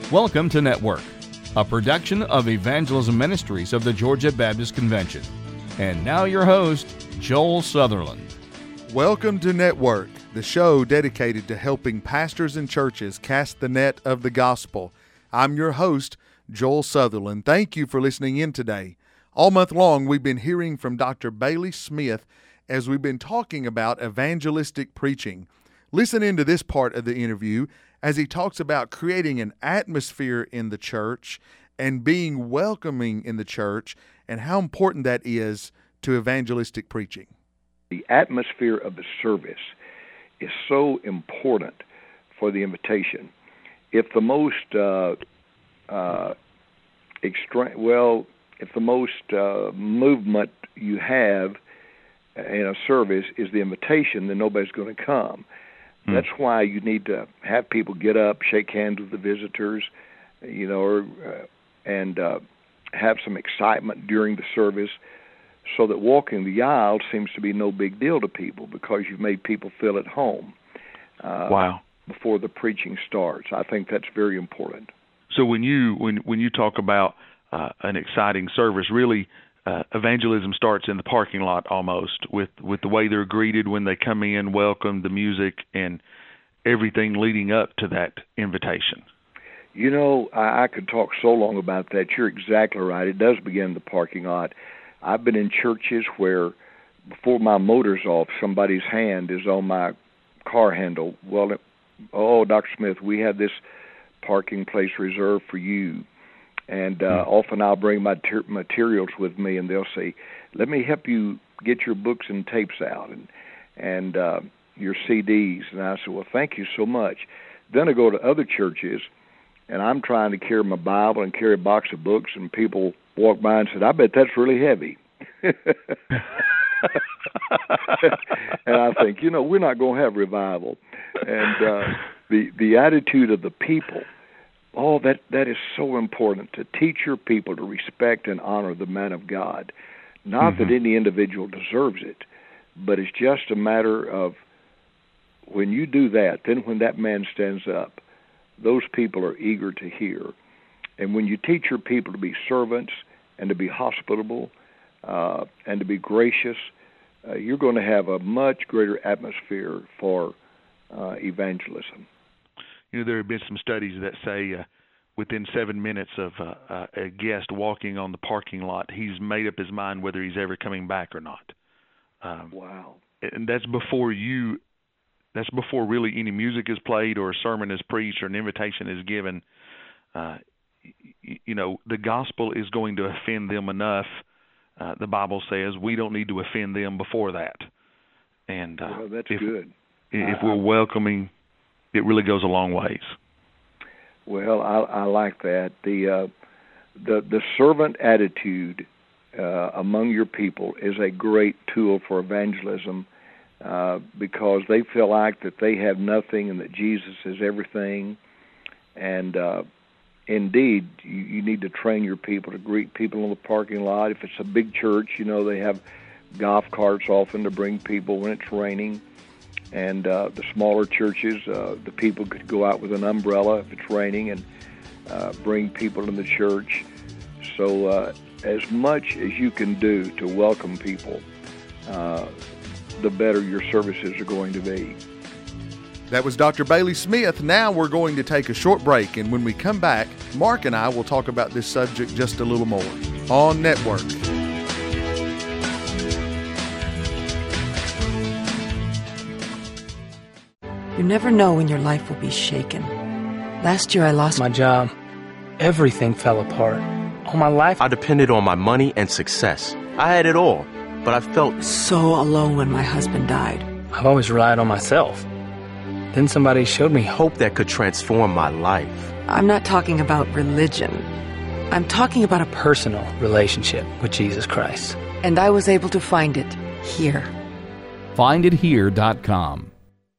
Welcome to Network, a production of Evangelism Ministries of the Georgia Baptist Convention. And now your host, Joel Sutherland. Welcome to Network, the show dedicated to helping pastors and churches cast the net of the gospel. I'm your host, Joel Sutherland. Thank you for listening in today. All month long, we've been hearing from Dr. Bailey Smith as we've been talking about evangelistic preaching. Listen into this part of the interview as he talks about creating an atmosphere in the church and being welcoming in the church and how important that is to evangelistic preaching. The atmosphere of the service is so important for the invitation. If the most movement you have in a service is the invitation, then nobody's going to come. That's why you need to have people get up, shake hands with the visitors, and have some excitement during the service, so that walking the aisle seems to be no big deal to people because you've made people feel at home. Before the preaching starts, I think that's very important. So when you talk about an exciting service, really evangelism starts in the parking lot almost with the way they're greeted when they come in, welcome, the music, and everything leading up to that invitation. You know, I could talk so long about that. You're exactly right. It does begin in the parking lot. I've been in churches where before my motor's off, somebody's hand is on my car handle. Well, Dr. Smith, we have this parking place reserved for you. And often I'll bring my materials with me, and they'll say, let me help you get your books and tapes out and your CDs. And I said, well, thank you so much. Then I go to other churches, and I'm trying to carry my Bible and carry a box of books, and people walk by and said, I bet that's really heavy. And I think, we're not going to have revival. And the attitude of the people, that is so important, to teach your people to respect and honor the man of God. Not that any individual deserves it, but it's just a matter of when you do that, then when that man stands up, those people are eager to hear. And when you teach your people to be servants and to be hospitable and to be gracious, you're going to have a much greater atmosphere for evangelism. There have been some studies that say within 7 minutes of a guest walking on the parking lot, he's made up his mind whether he's ever coming back or not. Wow. And that's before really any music is played or a sermon is preached or an invitation is given. The gospel is going to offend them enough. The Bible says we don't need to offend them before that. And that's good. If we're welcoming, it really goes a long ways. Well, I like that. The servant attitude among your people is a great tool for evangelism because they feel like that they have nothing and that Jesus is everything. And indeed, you need to train your people to greet people in the parking lot. If it's a big church, they have golf carts often to bring people when it's raining. And the smaller churches, the people could go out with an umbrella if it's raining and bring people in the church. So as much as you can do to welcome people, the better your services are going to be. That was Dr. Bailey Smith. Now we're going to take a short break, and when we come back, Mark and I will talk about this subject just a little more on Network. You never know when your life will be shaken. Last year I lost my job. Everything fell apart. All my life I depended on my money and success. I had it all, but I felt so alone when my husband died. I've always relied on myself. Then somebody showed me hope that could transform my life. I'm not talking about religion. I'm talking about a personal relationship with Jesus Christ. And I was able to find it here. FindItHere.com.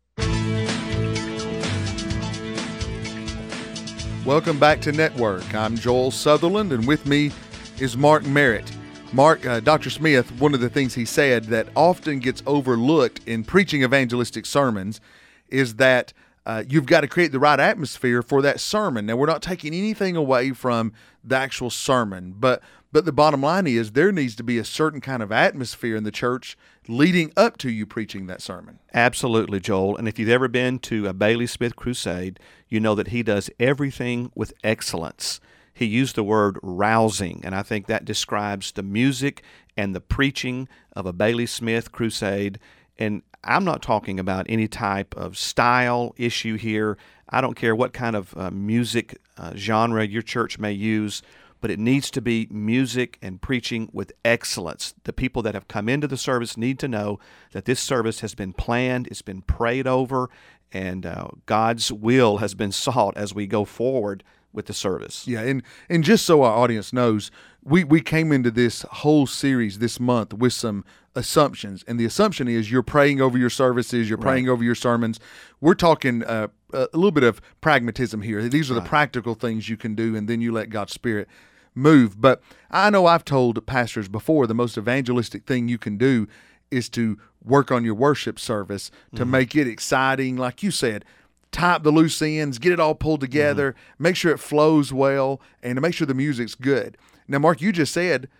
Welcome back to Network. I'm Joel Sutherland, and with me is Mark Merritt. Mark, Dr. Smith, one of the things he said that often gets overlooked in preaching evangelistic sermons is that you've got to create the right atmosphere for that sermon. Now, we're not taking anything away from the actual sermon, but the bottom line is there needs to be a certain kind of atmosphere in the church leading up to you preaching that sermon. Absolutely, Joel. And if you've ever been to a Bailey Smith crusade, you know that he does everything with excellence. He used the word rousing, and I think that describes the music and the preaching of a Bailey Smith crusade. And I'm not talking about any type of style issue here. I don't care what kind of music genre your church may use, but it needs to be music and preaching with excellence. The people that have come into the service need to know that this service has been planned, it's been prayed over, and God's will has been sought as we go forward with the service. Yeah, and just so our audience knows, we came into this whole series this month with some assumptions, and the assumption is you're praying over your services, you're praying over your sermons. We're talking a little bit of pragmatism here. These are the practical things you can do, and then you let God's Spirit move. But I know I've told pastors before the most evangelistic thing you can do is to work on your worship service to make it exciting, like you said. Tie up the loose ends, get it all pulled together, make sure it flows well, and to make sure the music's good. Now, Mark, you just said,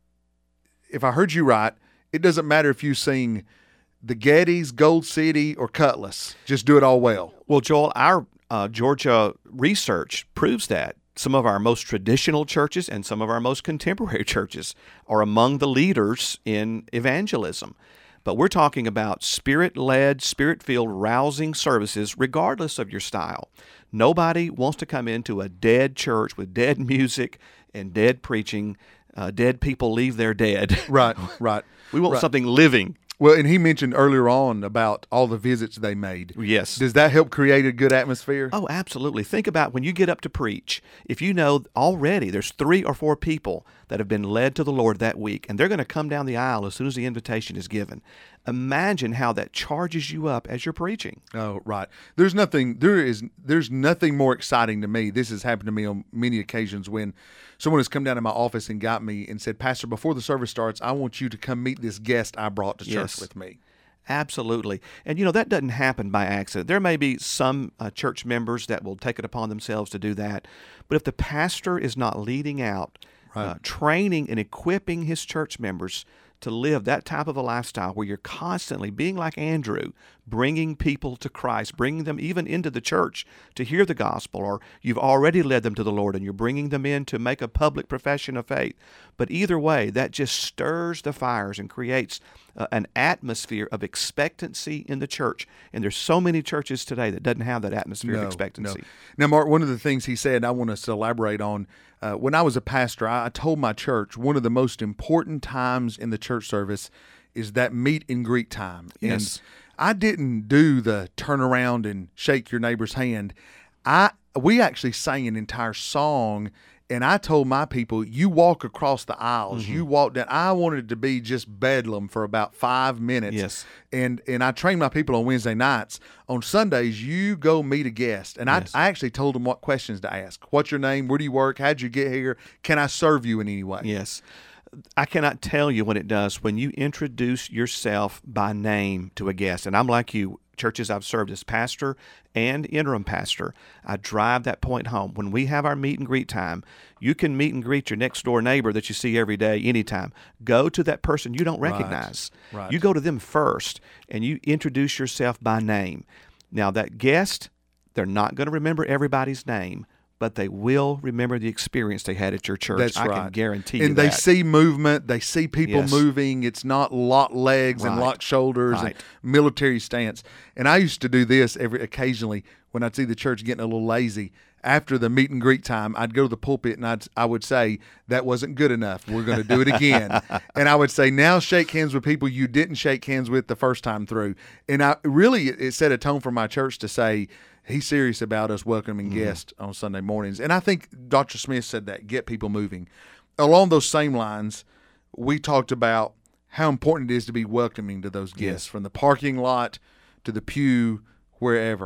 if I heard you right, it doesn't matter if you sing the Gettys, Gold City, or Cutlass. Just do it all well. Well, Joel, our Georgia research proves that. Some of our most traditional churches and some of our most contemporary churches are among the leaders in evangelism. But we're talking about Spirit-led, Spirit-filled, rousing services regardless of your style. Nobody wants to come into a dead church with dead music and dead preaching. Dead people leave their dead. Right. We want something living. Well, and he mentioned earlier on about all the visits they made. Yes. Does that help create a good atmosphere? Oh, absolutely. Think about when you get up to preach, if you know already there's 3 or 4 people that have been led to the Lord that week, and they're going to come down the aisle as soon as the invitation is given. Imagine how that charges you up as you're preaching. Oh, right. There's nothing more exciting to me. This has happened to me on many occasions when someone has come down to my office and got me and said, "Pastor, before the service starts, I want you to come meet this guest I brought to church with me." Absolutely. And, that doesn't happen by accident. There may be some church members that will take it upon themselves to do that. But if the pastor is not leading out, training and equipping his church members to live that type of a lifestyle where you're constantly being like Andrew, bringing people to Christ, bringing them even into the church to hear the gospel, or you've already led them to the Lord and you're bringing them in to make a public profession of faith. But either way, that just stirs the fires and creates an atmosphere of expectancy in the church. And there's so many churches today that doesn't have that atmosphere of expectancy. No. Now, Mark, one of the things he said, I want us to elaborate on, when I was a pastor, I told my church one of the most important times in the church service is that meet and greet time. Yes. And I didn't do the turn around and shake your neighbor's hand. We actually sang an entire song, and I told my people, you walk across the aisles, you walk down. I wanted it to be just bedlam for about 5 minutes. Yes. And I trained my people on Wednesday nights. On Sundays, you go meet a guest. And I actually told them what questions to ask. What's your name? Where do you work? How'd you get here? Can I serve you in any way? Yes. I cannot tell you what it does when you introduce yourself by name to a guest. And I'm like you, churches I've served as pastor and interim pastor, I drive that point home. When we have our meet and greet time, you can meet and greet your next door neighbor that you see every day, anytime. Go to that person you don't recognize. Right. You go to them first, and you introduce yourself by name. Now, that guest, they're not going to remember everybody's name, but they will remember the experience they had at your church. That's I right. can guarantee you and that. And they see movement. They see people moving. It's not locked legs and locked shoulders and military stance. And I used to do this occasionally when I'd see the church getting a little lazy. After the meet and greet time, I'd go to the pulpit and I would say, that wasn't good enough. We're going to do it again. And I would say, now shake hands with people you didn't shake hands with the first time through. And it set a tone for my church to say, he's serious about us welcoming guests on Sunday mornings. And I think Dr. Smith said that, get people moving. Along those same lines, we talked about how important it is to be welcoming to those guests, from the parking lot to the pew, wherever.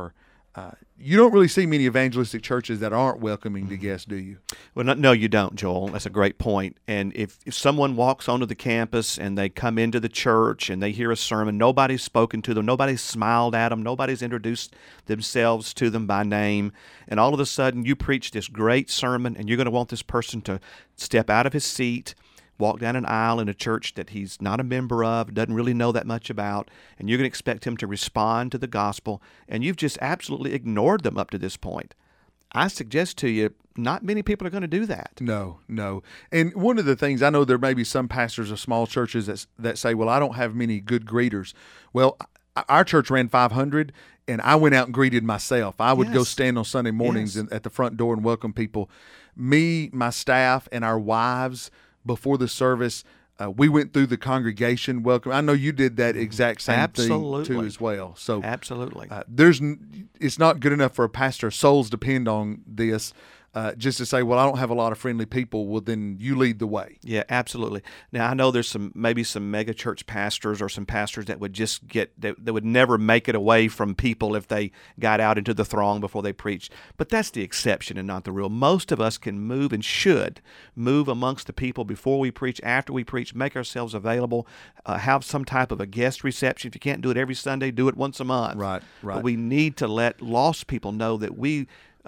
You don't really see many evangelistic churches that aren't welcoming to guests, do you? Well, no, you don't, Joel. That's a great point. And if someone walks onto the campus and they come into the church and they hear a sermon, nobody's spoken to them, nobody's smiled at them, nobody's introduced themselves to them by name, and all of a sudden you preach this great sermon and you're going to want this person to step out of his seat, walk down an aisle in a church that he's not a member of, doesn't really know that much about, and you're going to expect him to respond to the gospel, and you've just absolutely ignored them up to this point. I suggest to you, not many people are going to do that. No. And one of the things, I know there may be some pastors of small churches that say, well, I don't have many good greeters. Well, our church ran 500, and I went out and greeted myself. I would go stand on Sunday mornings at the front door and welcome people. Me, my staff, and our wives, before the service, we went through the congregation welcome. I know you did that exact same thing too as well. So absolutely, it's not good enough for a pastor. Souls depend on this. Just to say, well, I don't have a lot of friendly people. Well, then you lead the way. Yeah, absolutely. Now I know there's maybe some mega church pastors or some pastors that would just that would never make it away from people if they got out into the throng before they preached. But that's the exception and not the rule. Most of us can move and should move amongst the people before we preach, after we preach, make ourselves available, have some type of a guest reception. If you can't do it every Sunday, do it once a month. Right. But we need to let lost people know that we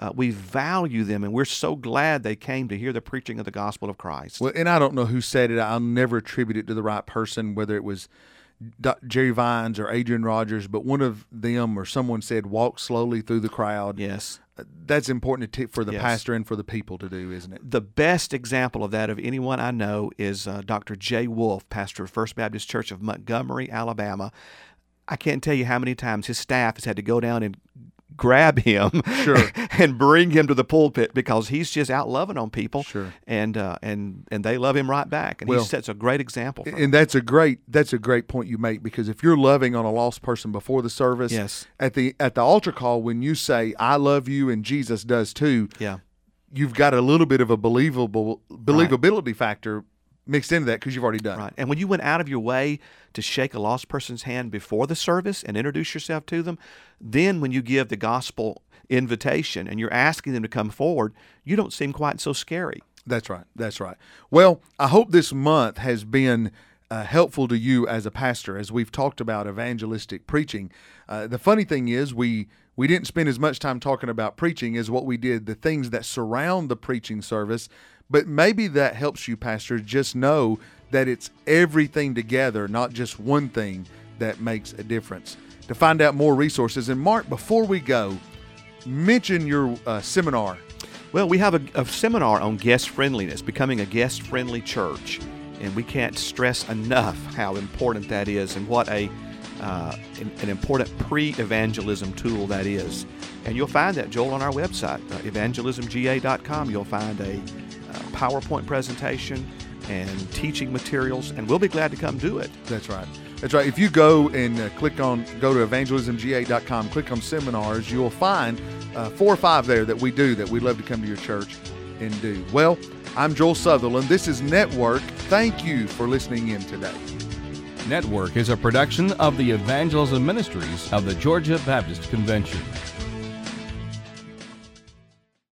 value them, and we're so glad they came to hear the preaching of the gospel of Christ. Well, and I don't know who said it. I'll never attribute it to the right person, whether it was Jerry Vines or Adrian Rogers, but one of them or someone said, walk slowly through the crowd. Yes. That's important for the pastor and for the people to do, isn't it? The best example of that of anyone I know is Dr. Jay Wolf, pastor of First Baptist Church of Montgomery, Alabama. I can't tell you how many times his staff has had to go down and grab him and bring him to the pulpit because he's just out loving on people, and they love him right back, and he sets a great example for them. And that's a great point you make, because if you're loving on a lost person before the service, at the altar call, when you say I love you and Jesus does too, you've got a little bit of a believability factor mixed into that because you've already done it. And when you went out of your way to shake a lost person's hand before the service and introduce yourself to them, then when you give the gospel invitation and you're asking them to come forward, you don't seem quite so scary. That's right. Well, I hope this month has been helpful to you as a pastor as we've talked about evangelistic preaching. The funny thing is we didn't spend as much time talking about preaching as what we did the things that surround the preaching service. But maybe that helps you, Pastor, just know that it's everything together, not just one thing that makes a difference. To find out more resources, and Mark, before we go, mention your seminar. Well, we have a seminar on guest friendliness, becoming a guest-friendly church, and we can't stress enough how important that is and what an important pre-evangelism tool that is. And you'll find that, Joel, on our website, evangelismga.com. You'll find a PowerPoint presentation and teaching materials, and we'll be glad to come do it. That's right. If you go and go to evangelismga.com, click on seminars, you'll find 4 or 5 there that we do that we'd love to come to your church and do. Well, I'm Joel Sutherland. This is Network. Thank you for listening in today. Network is a production of the Evangelism Ministries of the Georgia Baptist Convention.